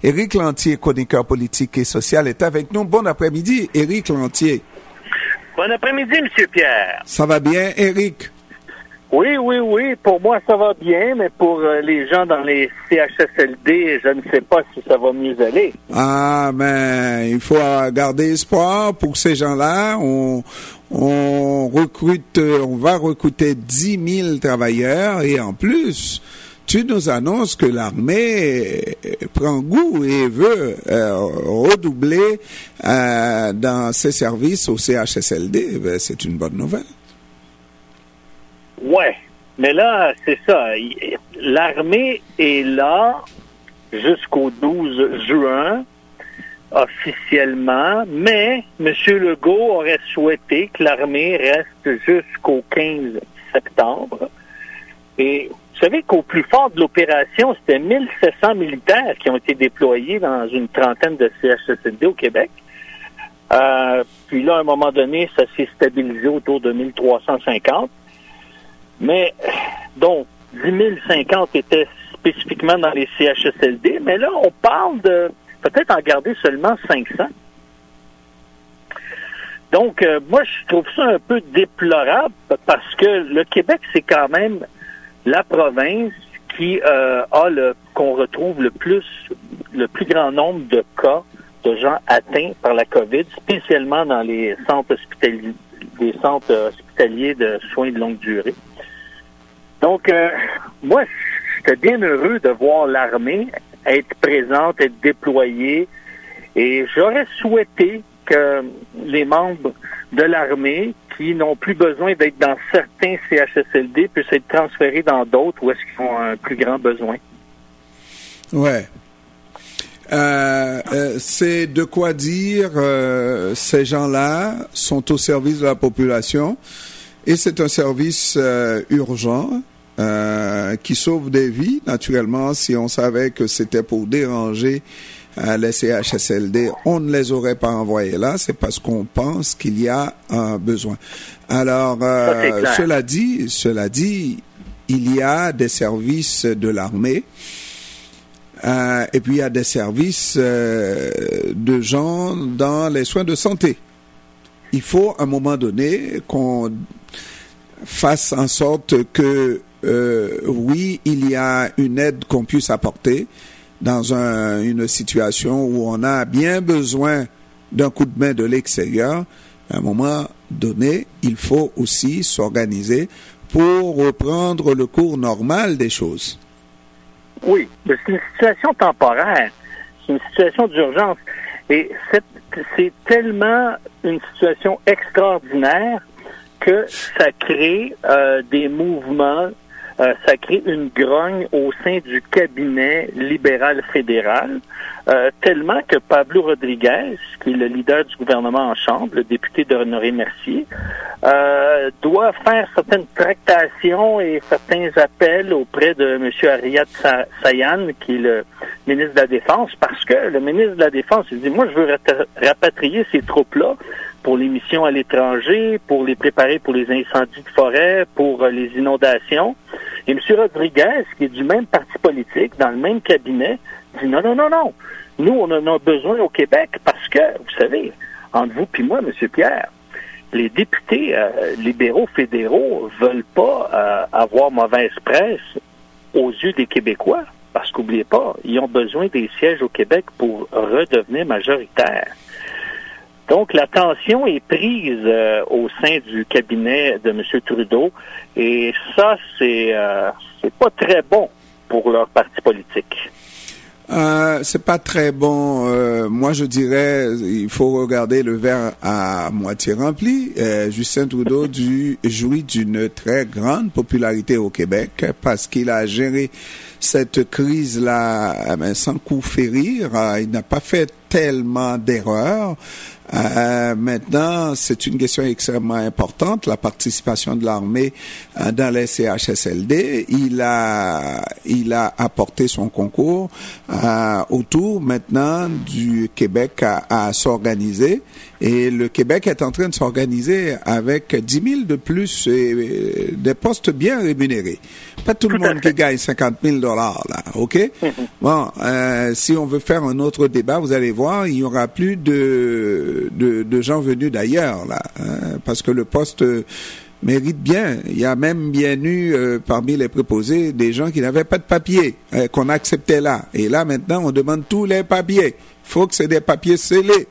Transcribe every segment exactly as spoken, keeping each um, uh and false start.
Éric Lantier, chroniqueur politique et social, est avec nous. Bon après-midi, Éric Lantier. Bon après-midi, M. Pierre. Ça va bien, Éric? Oui, oui, oui. Pour moi, ça va bien, mais pour euh, les gens dans les C H S L D, je ne sais pas si ça va mieux aller. Ah, mais il faut garder espoir pour ces gens-là. On, on recrute, on va recruter dix mille travailleurs et en plus, tu nous annonces que l'armée prend goût et veut euh, redoubler euh, dans ses services au C H S L D. Ben, c'est une bonne nouvelle. Ouais, mais là, c'est ça. L'armée est là jusqu'au douze juin, officiellement, mais M. Legault aurait souhaité que l'armée reste jusqu'au quinze septembre. Et vous savez qu'au plus fort de l'opération, c'était mille sept cents militaires qui ont été déployés dans une trentaine de C H S L D au Québec. Euh, puis là, à un moment donné, ça s'est stabilisé autour de mille trois cent cinquante. Mais, donc, dix mille cinquante étaient spécifiquement dans les C H S L D, mais là, on parle de peut-être en garder seulement cinq cents. Donc, euh, moi, je trouve ça un peu déplorable parce que le Québec, c'est quand même la province qui euh, a le qu'on retrouve le plus le plus grand nombre de cas de gens atteints par la COVID, spécialement dans les centres hospitaliers, des centres hospitaliers de soins de longue durée. Donc, euh, moi, j'étais bien heureux de voir l'armée être présente, être déployée, et j'aurais souhaité que les membres de l'armée qui n'ont plus besoin d'être dans certains C H S L D puissent être transférés dans d'autres où est-ce qu'ils ont un plus grand besoin. Ouais. Euh, euh, c'est de quoi dire euh, ces gens-là sont au service de la population et c'est un service euh, urgent euh, qui sauve des vies. Naturellement, si on savait que c'était pour déranger euh, les C H S L D, on ne les aurait pas envoyés là. C'est parce qu'on pense qu'il y a un besoin. Alors, euh, cela dit, cela dit, il y a des services de l'armée. Euh, et puis il y a des services euh, de gens dans les soins de santé. Il faut à un moment donné qu'on fasse en sorte que euh, oui, il y a une aide qu'on puisse apporter dans un, une situation où on a bien besoin d'un coup de main de l'extérieur. À un moment donné, il faut aussi s'organiser pour reprendre le cours normal des choses. Oui, mais c'est une situation temporaire, c'est une situation d'urgence. Et c'est, c'est tellement une situation extraordinaire que ça crée euh, des mouvements, euh, ça crée une grogne au sein du cabinet libéral fédéral, euh, tellement que Pablo Rodriguez, qui est le leader du gouvernement en Chambre, le député de Honoré-Mercier, euh, doit faire certaines tractations et certains appels auprès de M. Ariad Sayan, qui est le ministre de la Défense, parce que le ministre de la Défense, il dit, moi, je veux rapatrier ces troupes-là pour les missions à l'étranger, pour les préparer pour les incendies de forêt, pour euh, les inondations. Et M. Rodriguez, qui est du même parti politique, dans le même cabinet, dit non, non, non, non. Nous, on en a besoin au Québec parce que, vous savez, entre vous puis moi, M. Pierre, les députés euh, libéraux fédéraux veulent pas euh, avoir mauvaise presse aux yeux des Québécois. Parce qu'oubliez pas, ils ont besoin des sièges au Québec pour redevenir majoritaires. Donc, la tension est prise euh, au sein du cabinet de M. Trudeau, et ça, c'est euh, c'est pas très bon pour leur parti politique. Euh, c'est pas très bon. Euh, moi, je dirais, il faut regarder le verre à moitié rempli. Euh, Justin Trudeau du, jouit d'une très grande popularité au Québec parce qu'il a géré cette crise-là eh bien, sans coup férir. Il n'a pas fait tellement d'erreurs. Euh, maintenant, c'est une question extrêmement importante, la participation de l'armée euh, dans les C H S L D. Il a, il a apporté son concours euh, autour maintenant du Québec à, à s'organiser. Et le Québec est en train de s'organiser avec dix mille de plus et des postes bien rémunérés. Pas tout, tout le monde qui gagne cinquante mille dollars, là, OK? Mm-hmm. Bon, euh, si on veut faire un autre débat, vous allez voir, il y aura plus de, de, de gens venus d'ailleurs, là, hein, parce que le poste mérite bien. Il y a même bien eu, euh, parmi les préposés, des gens qui n'avaient pas de papier, euh, qu'on acceptait là. Et là, maintenant, on demande tous les papiers. Il faut que c'est des papiers scellés.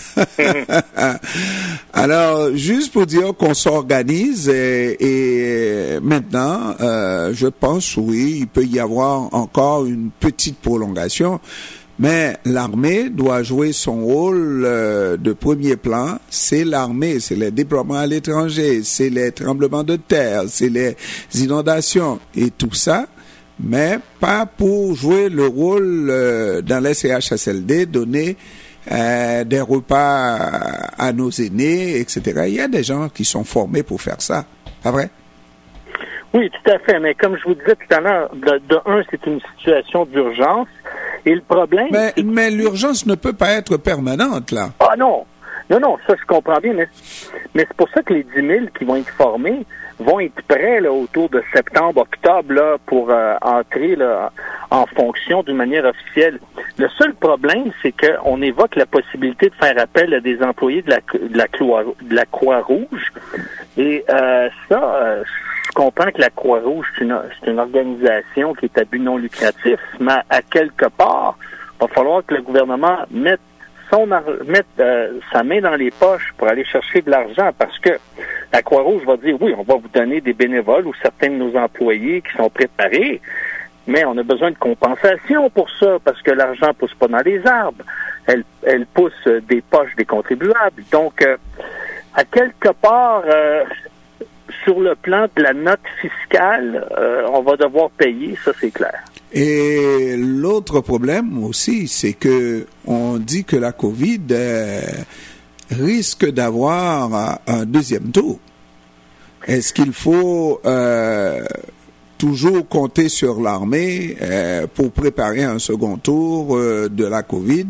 Alors, juste pour dire qu'on s'organise et, et maintenant, euh, je pense, oui, il peut y avoir encore une petite prolongation, mais l'armée doit jouer son rôle euh, de premier plan. C'est l'armée, c'est les déploiements à l'étranger, c'est les tremblements de terre, c'est les inondations et tout ça, mais pas pour jouer le rôle euh, dans les C H S L D, donner Euh, des repas à nos aînés, et cetera. Il y a des gens qui sont formés pour faire ça, pas vrai? Oui, tout à fait. Mais comme je vous disais tout à l'heure, de, de un, c'est une situation d'urgence. Et le problème... Mais, mais l'urgence ne peut pas être permanente, là. Ah non! Non, non, ça, je comprends bien. Mais, mais c'est pour ça que les dix mille qui vont être formés vont être prêts là, autour de septembre, octobre, là, pour euh, entrer là, en fonction d'une manière officielle. Le seul problème, c'est qu'on évoque la possibilité de faire appel à des employés de la, de la, Croix, de la Croix-Rouge. Et euh, ça, euh, je comprends que la Croix-Rouge, c'est une, c'est une organisation qui est à but non lucratif, mais à quelque part, il va falloir que le gouvernement mette son mettre euh, sa main dans les poches pour aller chercher de l'argent, parce que la Croix-Rouge va dire, oui, on va vous donner des bénévoles ou certains de nos employés qui sont préparés, mais on a besoin de compensation pour ça, parce que l'argent pousse pas dans les arbres. Elle, elle pousse des poches des contribuables. Donc, euh, à quelque part, euh, sur le plan de la note fiscale, euh, on va devoir payer, ça c'est clair. Et l'autre problème aussi, c'est que on dit que la COVID euh, risque d'avoir un deuxième tour. Est-ce qu'il faut euh, toujours compter sur l'armée euh, pour préparer un second tour euh, de la COVID?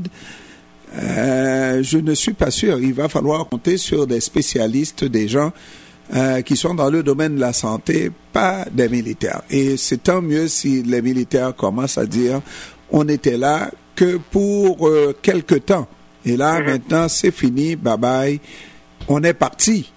Euh, je ne suis pas sûr. Il va falloir compter sur des spécialistes, des gens Euh, qui sont dans le domaine de la santé, pas des militaires. Et c'est tant mieux si les militaires commencent à dire on était là que pour euh, quelque temps. Et là, mm-hmm. maintenant, c'est fini, bye bye, on est parti.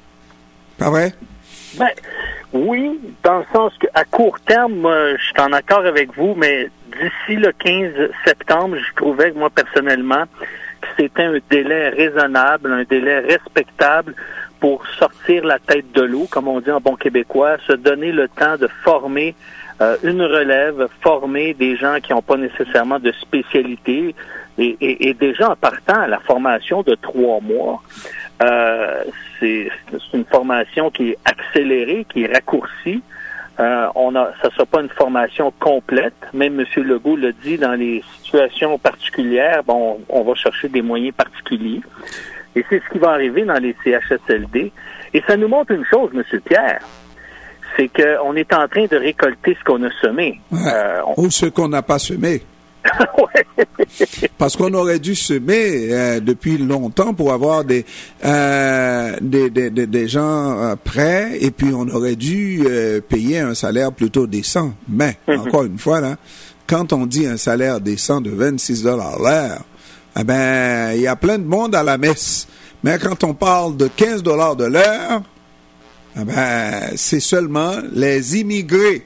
Pas vrai? Ben, oui, dans le sens qu'à court terme, euh, je suis en accord avec vous, mais d'ici le quinze septembre, je trouvais, moi, personnellement, que c'était un délai raisonnable, un délai respectable pour sortir la tête de l'eau, comme on dit en bon québécois, se donner le temps de former euh, une relève, former des gens qui n'ont pas nécessairement de spécialité, et, et, et déjà en partant, la formation de trois mois, euh, c'est, c'est une formation qui est accélérée, qui est raccourcie. Euh, on a, ça ne sera pas une formation complète. Même M. Legault le dit, dans les situations particulières, bon, on, on va chercher des moyens particuliers. Et c'est ce qui va arriver dans les C H S L D. Et ça nous montre une chose, M. Pierre, c'est qu'on est en train de récolter ce qu'on a semé. Ouais. Euh, on... Ou ce qu'on n'a pas semé. Ouais. Parce qu'on aurait dû semer euh, depuis longtemps pour avoir des, euh, des, des, des, des gens euh, prêts, et puis on aurait dû euh, payer un salaire plutôt décent. Mais, mm-hmm. encore une fois, là, quand on dit un salaire décent de vingt-six dollars l'heure, eh ben, il y a plein de monde à la messe. Mais quand on parle de quinze dollars de l'heure, eh ben, c'est seulement les immigrés.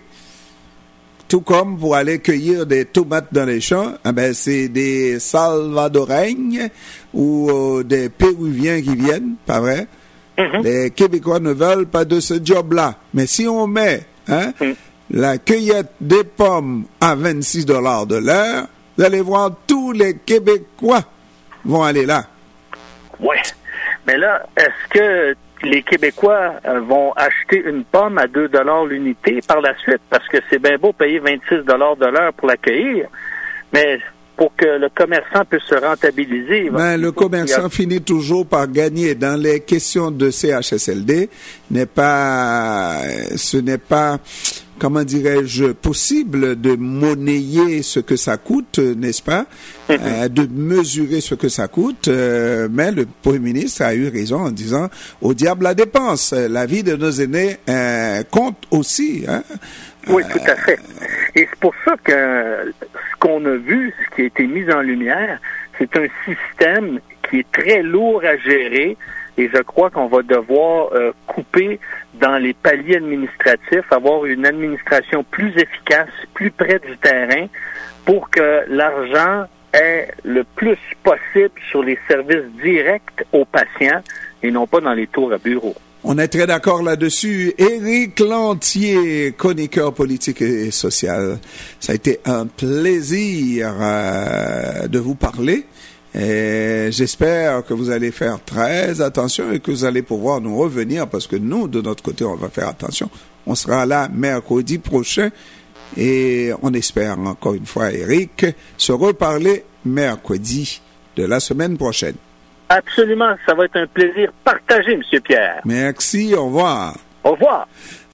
Tout comme pour aller cueillir des tomates dans les champs, eh ben, c'est des Salvadoreignes ou euh, des Péruviens qui viennent, pas vrai? Mm-hmm. Les Québécois ne veulent pas de ce job-là. Mais si on met hein, mm. la cueillette des pommes à vingt-six dollars de l'heure, vous allez voir, tous les Québécois vont aller là. Oui. Mais là, est-ce que les Québécois euh, vont acheter une pomme à deux dollars l'unité par la suite? Parce que c'est bien beau payer vingt-six dollars de l'heure pour l'accueillir, mais pour que le commerçant puisse se rentabiliser. Ben, le commerçant a... finit toujours par gagner. Dans les questions de C H S L D, n'est pas, ce n'est pas, comment dirais-je, possible de monnayer ce que ça coûte, n'est-ce pas, mm-hmm. euh, de mesurer ce que ça coûte, euh, mais le Premier ministre a eu raison en disant au diable la dépense. La vie de nos aînés euh, compte aussi. Hein? Oui, tout à fait. Et c'est pour ça que ce qu'on a vu, ce qui a été mis en lumière, c'est un système qui est très lourd à gérer. Et je crois qu'on va devoir euh, couper dans les paliers administratifs, avoir une administration plus efficace, plus près du terrain, pour que l'argent ait le plus possible sur les services directs aux patients et non pas dans les tours à bureau. On est très d'accord là-dessus. Éric Lantier, chroniqueur politique et social. Ça a été un plaisir euh, de vous parler. Et j'espère que vous allez faire très attention et que vous allez pouvoir nous revenir parce que nous, de notre côté, on va faire attention. On sera là mercredi prochain et on espère encore une fois, Éric, se reparler mercredi de la semaine prochaine. Absolument, ça va être un plaisir partagé, M. Pierre. Merci, au revoir. Au revoir.